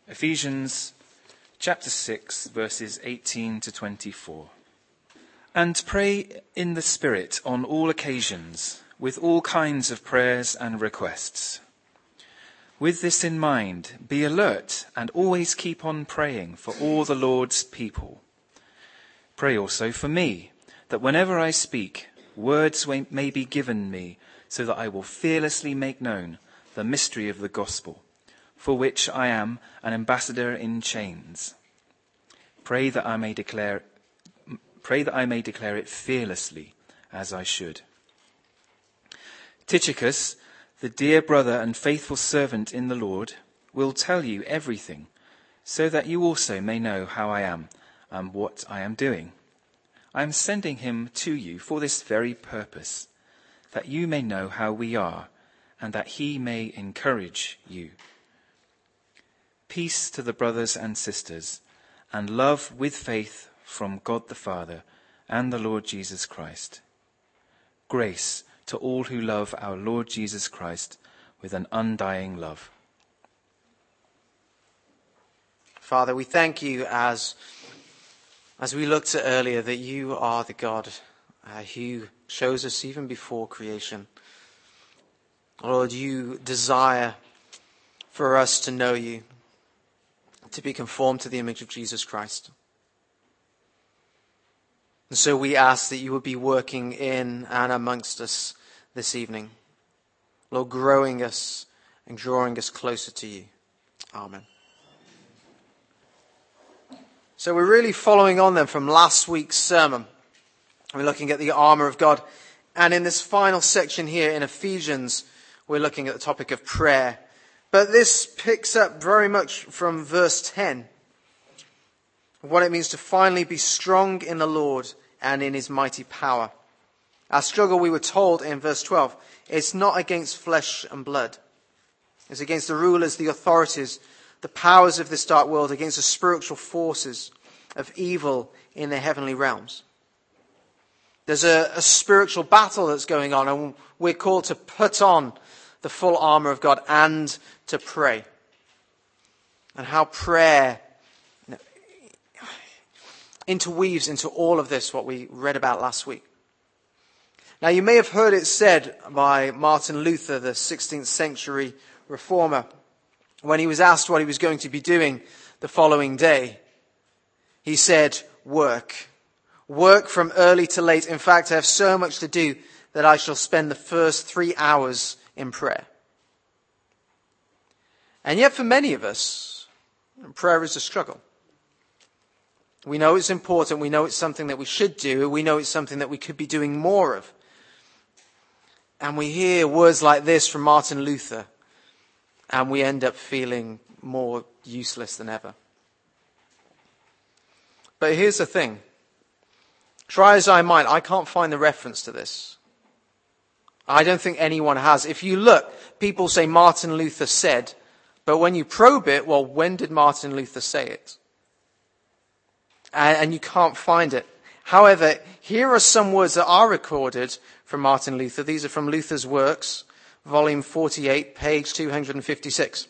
Ephesians chapter 6, verses 18 to 24. And pray in the Spirit on all occasions, with all kinds of prayers and requests. With this in mind, be alert and always keep on praying for all the Lord's people. Pray also for me, that whenever I speak, words may be given me, so that I will fearlessly make known the mystery of the gospel, for which I am an ambassador in chains. Pray that I may declare it fearlessly, as I should. Tychicus, the dear brother and faithful servant in the Lord, will tell you everything, so that you also may know how I am and what I am doing. I am sending him to you for this very purpose, that you may know how we are, and that he may encourage you. Peace to the brothers and sisters, and love with faith from God the Father and the Lord Jesus Christ. Grace to all who love our Lord Jesus Christ with an undying love. Father, we thank you as we looked at earlier, that you are the God who chose us even before creation. Lord, you desire for us to know you, to be conformed to the image of Jesus Christ. And so we ask that you would be working in and amongst us this evening. Lord, growing us and drawing us closer to you. Amen. So we're really following on then from last week's sermon. We're looking at the armour of God. And in this final section here in Ephesians, we're looking at the topic of prayer. But this picks up very much from verse 10, what it means to finally be strong in the Lord and in his mighty power. Our struggle, we were told in verse 12, it's not against flesh and blood. It's against the rulers, the authorities, the powers of this dark world, against the spiritual forces of evil in the heavenly realms. There's a spiritual battle that's going on, and we're called to put on the full armour of God and to pray. And how prayer interweaves into all of this, what we read about last week. Now, you may have heard it said by Martin Luther, the 16th century reformer, when he was asked what he was going to be doing the following day. He said, work. Work from early to late. In fact, I have so much to do that I shall spend the first 3 hours in prayer. And yet for many of us, prayer is a struggle. We know it's important. We know it's something that we should do. We know it's something that we could be doing more of. And we hear words like this from Martin Luther, and we end up feeling more useless than ever. But here's the thing. Try as I might, I can't find the reference to this. I don't think anyone has. If you look, people say Martin Luther said, but when you probe it, well, when did Martin Luther say it? And you can't find it. However, here are some words that are recorded from Martin Luther. These are from Luther's Works, volume 48, page 256.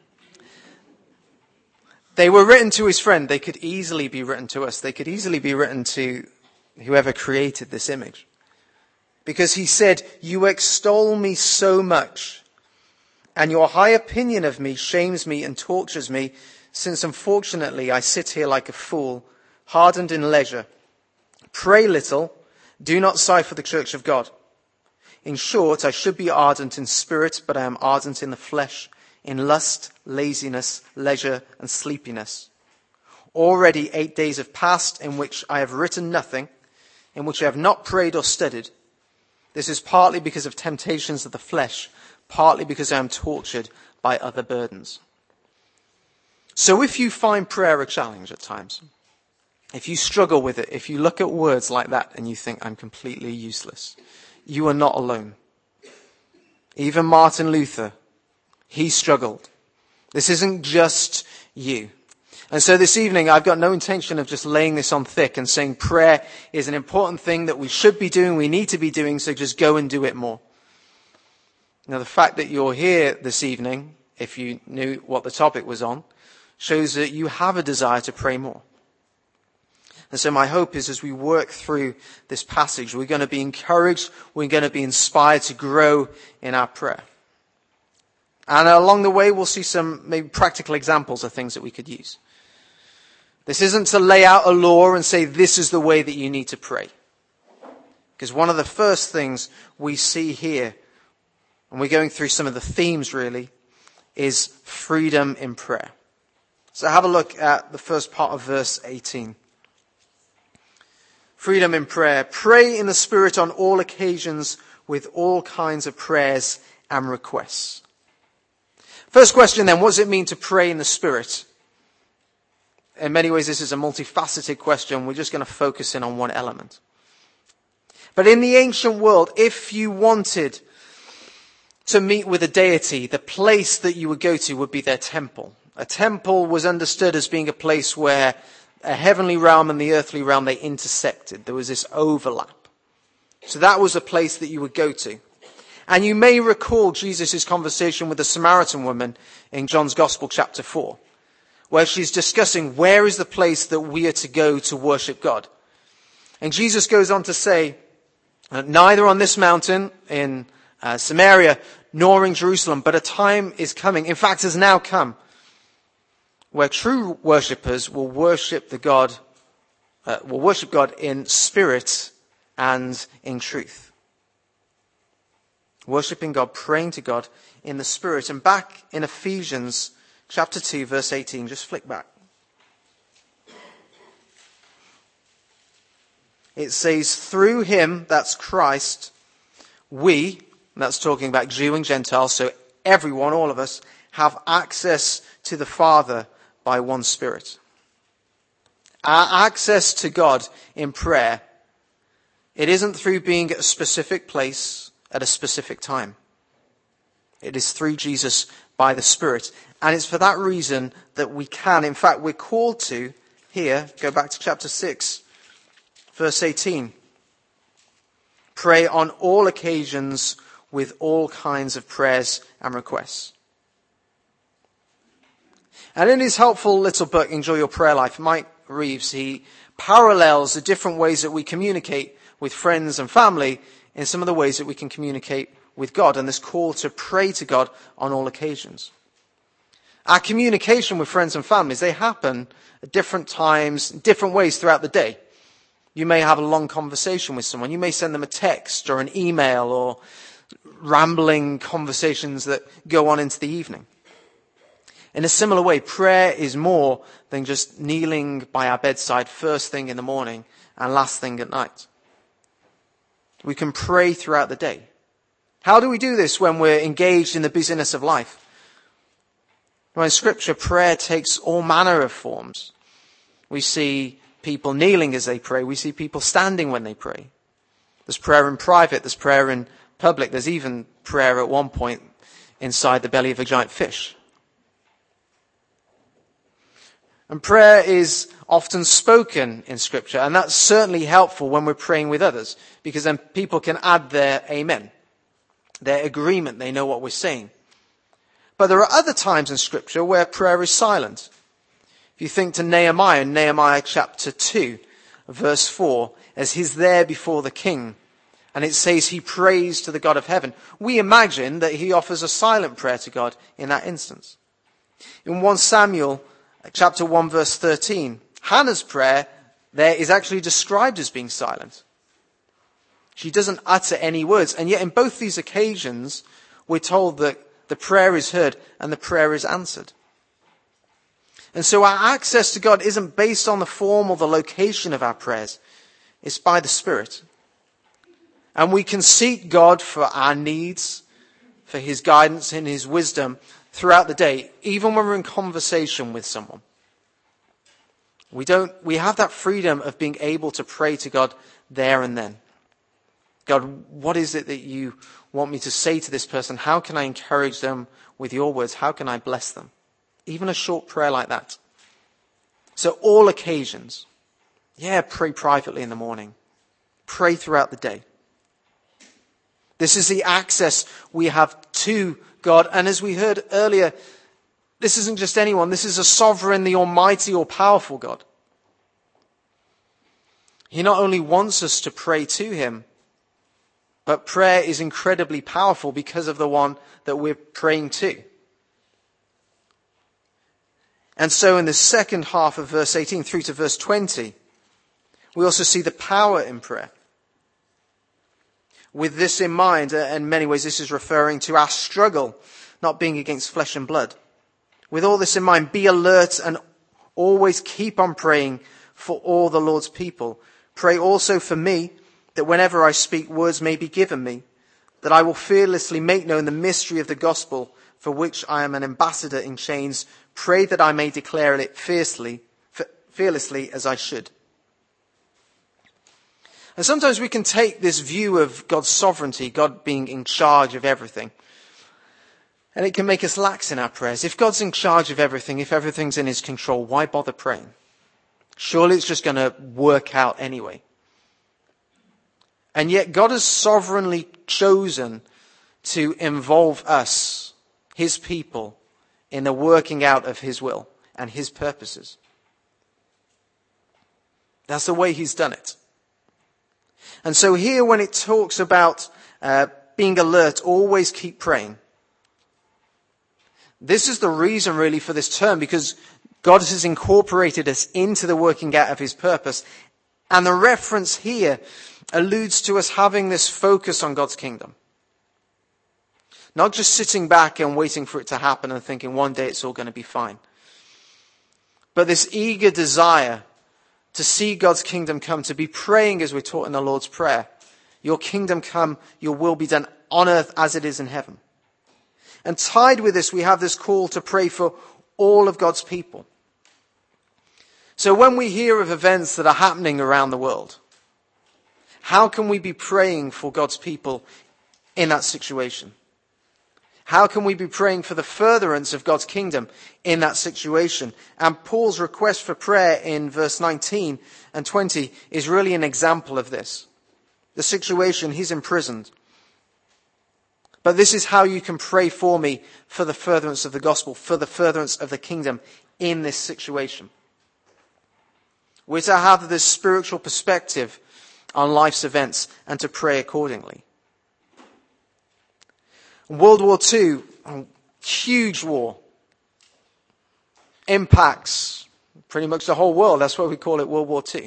They were written to his friend. They could easily be written to us. They could easily be written to whoever created this image. Because he said, you extol me so much, and your high opinion of me shames me and tortures me, since unfortunately I sit here like a fool, hardened in leisure. Pray little, do not sigh for the church of God. In short, I should be ardent in spirit, but I am ardent in the flesh, in lust, laziness, leisure, and sleepiness. Already 8 days have passed in which I have written nothing, in which I have not prayed or studied. This is partly because of temptations of the flesh, partly because I am tortured by other burdens. So if you find prayer a challenge at times, if you struggle with it, if you look at words like that and you think, I'm completely useless, you are not alone. Even Martin Luther, he struggled. This isn't just you. And so this evening, I've got no intention of just laying this on thick and saying prayer is an important thing that we should be doing, we need to be doing, so just go and do it more. Now, the fact that you're here this evening, if you knew what the topic was on, shows that you have a desire to pray more. And so my hope is as we work through this passage, we're going to be encouraged, we're going to be inspired to grow in our prayer. And along the way, we'll see some maybe practical examples of things that we could use. This isn't to lay out a law and say this is the way that you need to pray. Because one of the first things we see here, and we're going through some of the themes really, is freedom in prayer. So have a look at the first part of verse 18. Freedom in prayer. Pray in the Spirit on all occasions with all kinds of prayers and requests. First question then, what does it mean to pray in the Spirit? In many ways, this is a multifaceted question. We're just going to focus in on one element. But in the ancient world, if you wanted to meet with a deity, the place that you would go to would be their temple. A temple was understood as being a place where a heavenly realm and the earthly realm, they intersected. There was this overlap. So that was a place that you would go to. And you may recall Jesus' conversation with the Samaritan woman in John's Gospel, chapter 4, where she's discussing where is the place that we are to go to worship God. And Jesus goes on to say, neither on this mountain in Samaria nor in Jerusalem, but a time is coming, in fact has now come, where true worshippers will worship God in spirit and in truth. Worshipping God, praying to God in the Spirit. And back in Ephesians chapter 2, verse 18, just flick back. It says, through him, that's Christ, we, and that's talking about Jew and Gentile, so everyone, all of us, have access to the Father by one Spirit. Our access to God in prayer, it isn't through being at a specific place at a specific time. It is through Jesus by the Spirit. And it's for that reason that we can, in fact, we're called to, here, go back to chapter 6, verse 18. Pray on all occasions with all kinds of prayers and requests. And in his helpful little book, Enjoy Your Prayer Life, Mike Reeves, he parallels the different ways that we communicate with friends and family in some of the ways that we can communicate with God, and this call to pray to God on all occasions. Our communication with friends and families, they happen at different times, different ways throughout the day. You may have a long conversation with someone. You may send them a text or an email or rambling conversations that go on into the evening. In a similar way, prayer is more than just kneeling by our bedside first thing in the morning and last thing at night. We can pray throughout the day. How do we do this when we're engaged in the busyness of life? Well, in Scripture, prayer takes all manner of forms. We see people kneeling as they pray. We see people standing when they pray. There's prayer in private. There's prayer in public. There's even prayer at one point inside the belly of a giant fish. And prayer is often spoken in Scripture, and that's certainly helpful when we're praying with others, because then people can add their amen, their agreement. They know what we're saying. But there are other times in Scripture where prayer is silent. If you think to Nehemiah, in Nehemiah chapter 2, verse 4, as he's there before the king, and it says he prays to the God of heaven, we imagine that he offers a silent prayer to God in that instance. In 1 Samuel chapter 1, verse 13, Hannah's prayer there is actually described as being silent. She doesn't utter any words, and yet in both these occasions, we're told that the prayer is heard and the prayer is answered. And so our access to God isn't based on the form or the location of our prayers. It's by the Spirit. And we can seek God for our needs, for his guidance and his wisdom throughout the day, even when we're in conversation with someone. We have that freedom of being able to pray to God there and then. God, what is it that you want me to say to this person? How can I encourage them with your words? How can I bless them? Even a short prayer like that. So all occasions. Yeah, pray privately in the morning. Pray throughout the day. This is the access we have to God. And as we heard earlier, This isn't just anyone. This is a sovereign, the almighty, all-powerful God. He not only wants us to pray to him, but prayer is incredibly powerful because of the one that we're praying to. And so in the second half of verse 18 through to verse 20, we also see the power in prayer. With this in mind, in many ways this is referring to our struggle, not being against flesh and blood. With all this in mind, be alert and always keep on praying for all the Lord's people. Pray also for me, that whenever I speak, words may be given me, that I will fearlessly make known the mystery of the gospel, for which I am an ambassador in chains. Pray that I may declare it fearlessly as I should. And sometimes we can take this view of God's sovereignty, God being in charge of everything, and it can make us lax in our prayers. If God's in charge of everything, if everything's in his control, why bother praying? Surely it's just going to work out anyway. And yet God has sovereignly chosen to involve us, his people, in the working out of his will and his purposes. That's the way he's done it. And so here when it talks about being alert, always keep praying. This is the reason really for this term, because God has incorporated us into the working out of his purpose. And the reference here alludes to us having this focus on God's kingdom. Not just sitting back and waiting for it to happen and thinking one day it's all going to be fine. But this eager desire to see God's kingdom come, to be praying as we're taught in the Lord's Prayer. Your kingdom come, your will be done on earth as it is in heaven. And tied with this, we have this call to pray for all of God's people. So when we hear of events that are happening around the world, how can we be praying for God's people in that situation? How can we be praying for the furtherance of God's kingdom in that situation? And Paul's request for prayer in verse 19 and 20 is really an example of this. The situation, he's imprisoned. But this is how you can pray for me for the furtherance of the gospel, for the furtherance of the kingdom in this situation. We're to have this spiritual perspective on life's events and to pray accordingly. World War II, a huge war, impacts pretty much the whole world. That's why we call it World War II.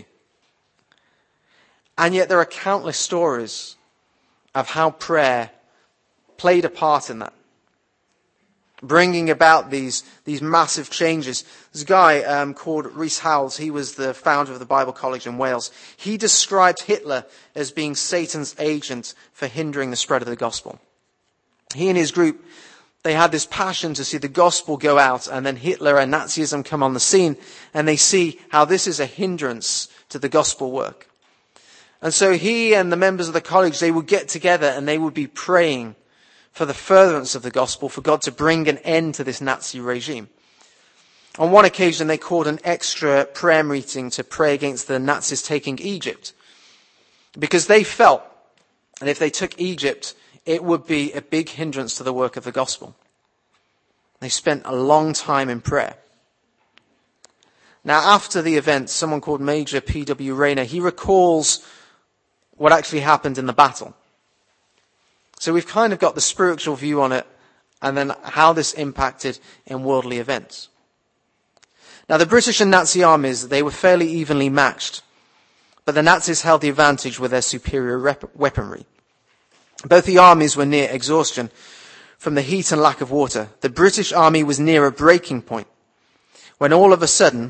And yet there are countless stories of how prayer played a part in that, bringing about these massive changes. There's a guy called Rhys Howells. He was the founder of the Bible College in Wales. He described Hitler as being Satan's agent for hindering the spread of the gospel. He and his group, they had this passion to see the gospel go out, and then Hitler and Nazism come on the scene, and they see how this is a hindrance to the gospel work. And so he and the members of the college, they would get together and they would be praying for the furtherance of the gospel, for God to bring an end to this Nazi regime. On one occasion, they called an extra prayer meeting to pray against the Nazis taking Egypt, because they felt that if they took Egypt, it would be a big hindrance to the work of the gospel. They spent a long time in prayer. Now, after the event, someone called Major P.W. Rayner, he recalls what actually happened in the battle. So we've kind of got the spiritual view on it, and then how this impacted in worldly events. Now, the British and Nazi armies, they were fairly evenly matched, but the Nazis held the advantage with their superior weaponry. Both the armies were near exhaustion from the heat and lack of water. The British army was near a breaking point when all of a sudden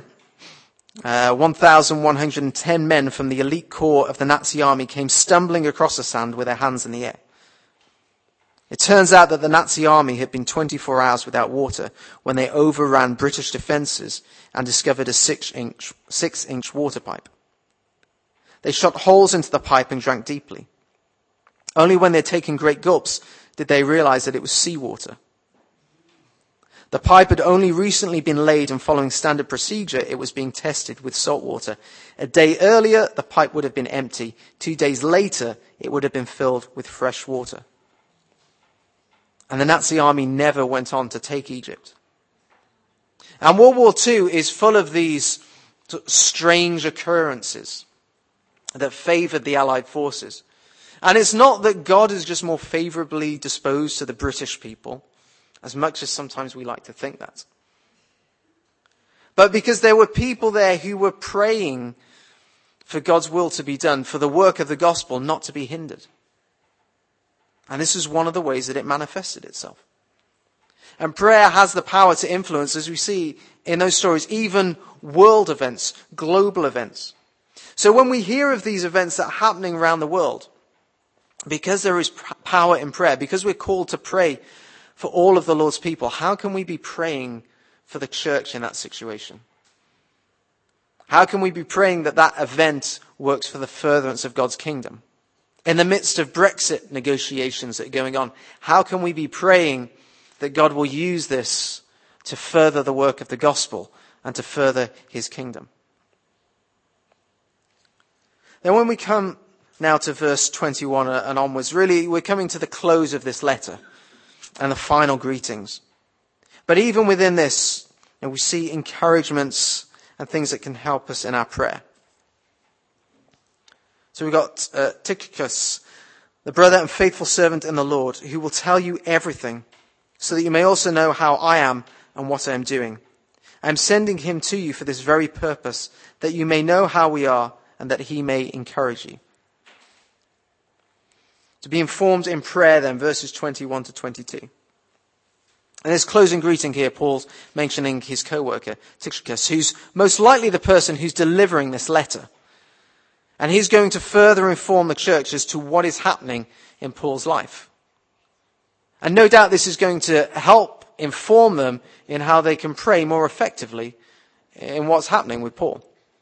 1,110 men from the elite corps of the Nazi army came stumbling across the sand with their hands in the air. It turns out that the Nazi army had been 24 hours without water when they overran British defences and discovered a 6-inch water pipe. They shot holes into the pipe and drank deeply. Only when they'd taken great gulps did they realize that it was seawater. The pipe had only recently been laid, and following standard procedure, it was being tested with salt water. A day earlier, the pipe would have been empty. 2 days later, it would have been filled with fresh water. And the Nazi army never went on to take Egypt. And World War II is full of these strange occurrences that favoured the Allied forces. And it's not that God is just more favourably disposed to the British people, as much as sometimes we like to think that. But because there were people there who were praying for God's will to be done, for the work of the gospel not to be hindered. And this is one of the ways that it manifested itself. And prayer has the power to influence, as we see in those stories, even world events, global events. So when we hear of these events that are happening around the world, because there is power in prayer, because we're called to pray for all of the Lord's people, how can we be praying for the church in that situation? How can we be praying that that event works for the furtherance of God's kingdom? In the midst of Brexit negotiations that are going on, how can we be praying that God will use this to further the work of the gospel and to further his kingdom? Then when we come now to verse 21 and onwards, really we're coming to the close of this letter and the final greetings. But even within this, we see encouragements and things that can help us in our prayer. So we've got Tychicus, the brother and faithful servant in the Lord, who will tell you everything, so that you may also know how I am and what I am doing. I am sending him to you for this very purpose, that you may know how we are and that he may encourage you. To be informed in prayer then, verses 21 to 22. In his closing greeting here, Paul's mentioning his co-worker, Tychicus, who's most likely the person who's delivering this letter. And he's going to further inform the church as to what is happening in Paul's life. And no doubt this is going to help inform them in how they can pray more effectively in what's happening with Paul.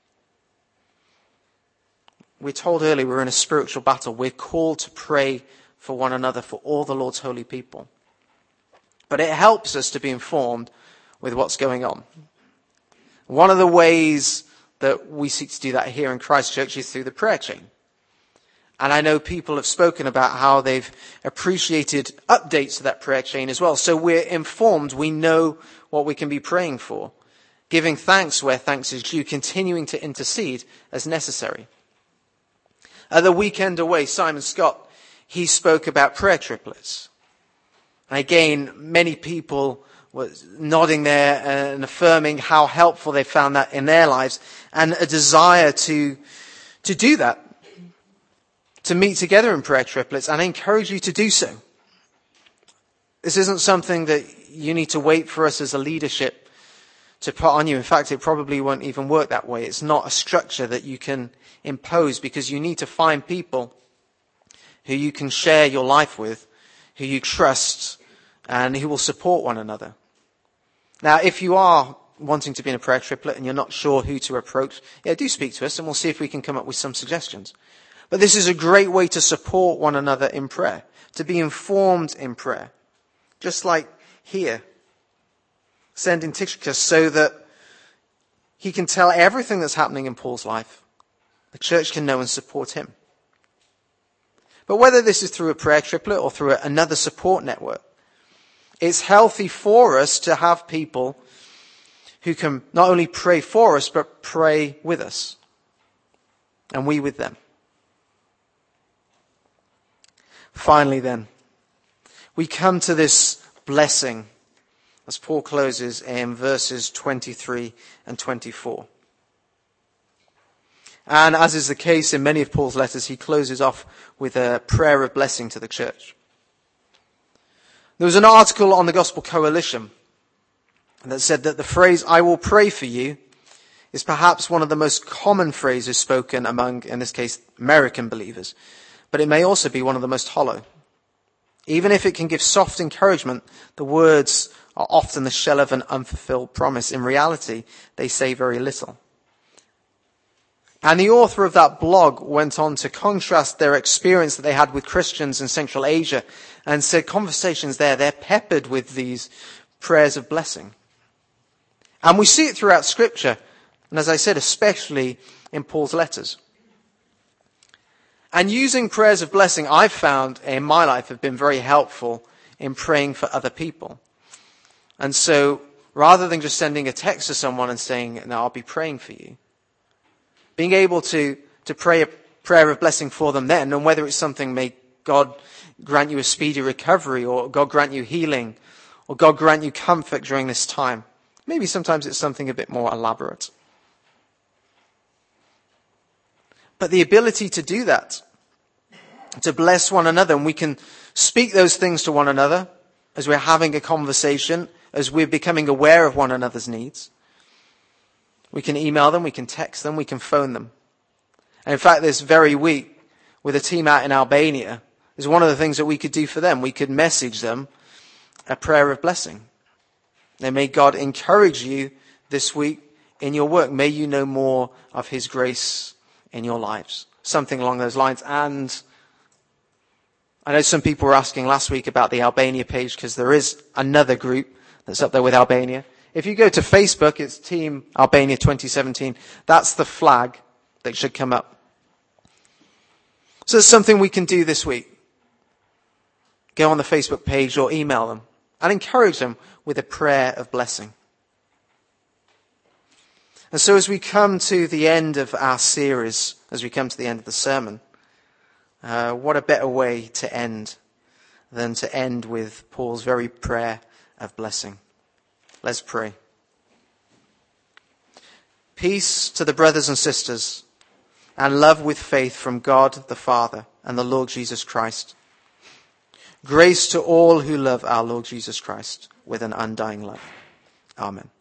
We're told earlier we're in a spiritual battle. We're called to pray for one another, for all the Lord's holy people. But it helps us to be informed with what's going on. One of the ways that we seek to do that here in Christchurch is through the prayer chain. And I know people have spoken about how they've appreciated updates to that prayer chain as well. So we're informed, we know what we can be praying for, giving thanks where thanks is due, continuing to intercede as necessary. At the weekend away, Simon Scott, he spoke about prayer triplets. And again, many people were nodding there and affirming how helpful they found that in their lives, and a desire to do that, to meet together in prayer triplets, and I encourage you to do so. This isn't something that you need to wait for us as a leadership to put on you. In fact, it probably won't even work that way. It's not a structure that you can impose, because you need to find people who you can share your life with, who you trust, and who will support one another. Now, if you are wanting to be in a prayer triplet and you're not sure who to approach, do speak to us and we'll see if we can come up with some suggestions. But this is a great way to support one another in prayer, to be informed in prayer. Just like here, sending Tychicus so that he can tell everything that's happening in Paul's life. The church can know and support him. But whether this is through a prayer triplet or through another support network, it's healthy for us to have people who can not only pray for us, but pray with us. And we with them. Finally then, we come to this blessing as Paul closes in verses 23 and 24. And as is the case in many of Paul's letters, he closes off with a prayer of blessing to the church. There was an article on the Gospel Coalition that said that the phrase, "I will pray for you," is perhaps one of the most common phrases spoken among, in this case, American believers. But it may also be one of the most hollow. Even if it can give soft encouragement, the words are often the shell of an unfulfilled promise. In reality, they say very little. And the author of that blog went on to contrast their experience that they had with Christians in Central Asia and said conversations there, they're peppered with these prayers of blessing. And we see it throughout Scripture, and as I said, especially in Paul's letters. And using prayers of blessing, I've found in my life have been very helpful in praying for other people. And so rather than just sending a text to someone and saying, "No, I'll be praying for you." Being able to pray a prayer of blessing for them then, and whether it's something, may God grant you a speedy recovery, or God grant you healing, or God grant you comfort during this time. Maybe sometimes it's something a bit more elaborate. But the ability to do that, to bless one another, and we can speak those things to one another as we're having a conversation, as we're becoming aware of one another's needs. We can email them, we can text them, we can phone them. And in fact, this very week, with a team out in Albania, is one of the things that we could do for them. We could message them a prayer of blessing. And may God encourage you this week in your work. May you know more of his grace in your lives. Something along those lines. And I know some people were asking last week about the Albania page, because there is another group that's up there with Albania. If you go to Facebook, it's Team Albania 2017. That's the flag that should come up. So it's something we can do this week. Go on the Facebook page or email them and encourage them with a prayer of blessing. And so as we come to the end of our series, as we come to the end of the sermon, what a better way to end than to end with Paul's very prayer of blessing. Let's pray. Peace to the brothers and sisters, and love with faith from God the Father and the Lord Jesus Christ. Grace to all who love our Lord Jesus Christ with an undying love. Amen.